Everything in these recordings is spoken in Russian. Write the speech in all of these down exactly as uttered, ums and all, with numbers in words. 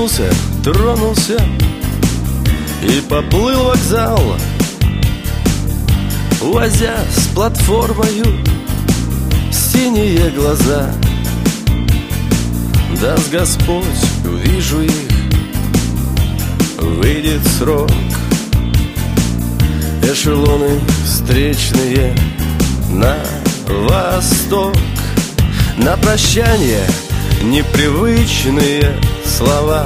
Развернулся, тронулся и поплыл вокзал, увозя с платформою синие глаза. Даст Господь, увижу их, выйдет срок. Эшелоны встречные на восток. На прощание непривычные слова,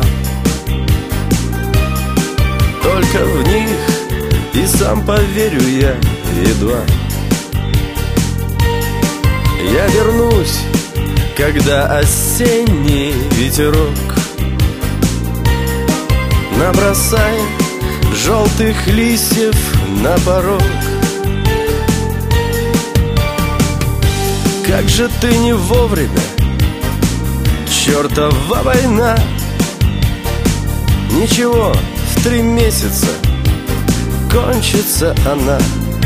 только в них и сам поверю я едва. Я вернусь, когда осенний ветерок набросает желтых листьев на порог. Как же ты не вовремя, чертова война! Ничего, в три месяца кончится она.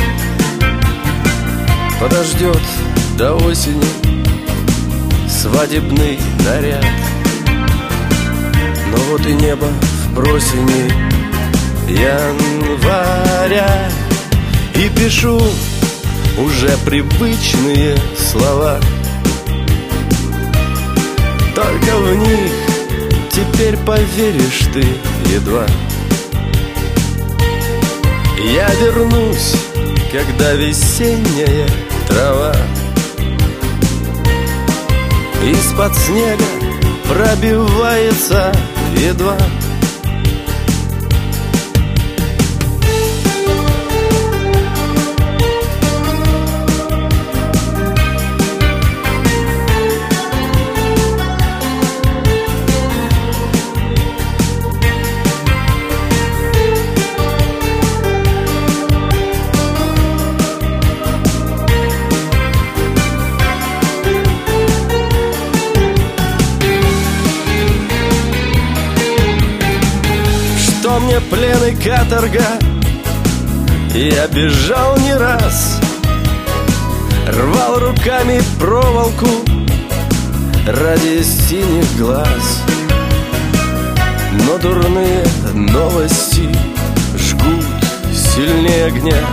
Подождет до осени свадебный наряд. Но вот и небо в просени января, и пишу уже привычные слова, только в них теперь поверишь ты едва. Я вернусь, когда весенняя трава из-под снега пробивается едва. Что мне плен и каторга, я бежал не раз, рвал руками проволоку ради синих глаз. Но дурные новости жгут сильнее огня,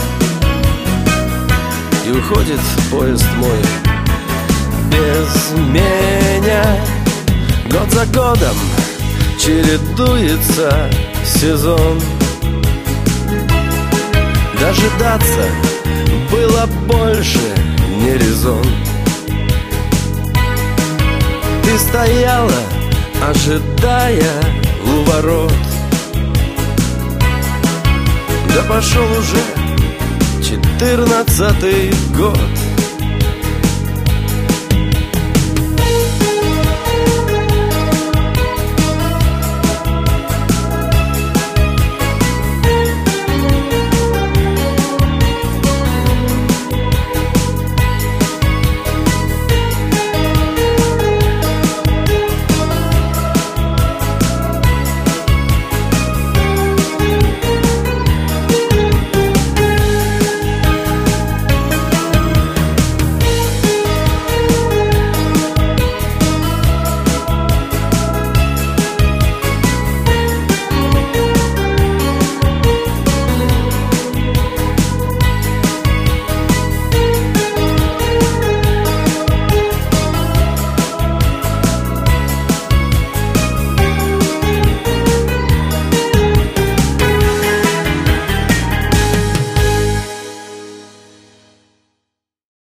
и уходит поезд мой без меня. Год за годом чередуется сезон. Дожидаться было больше не резон. Ты стояла, ожидая у ворот. Да пошел уже четырнадцатый год.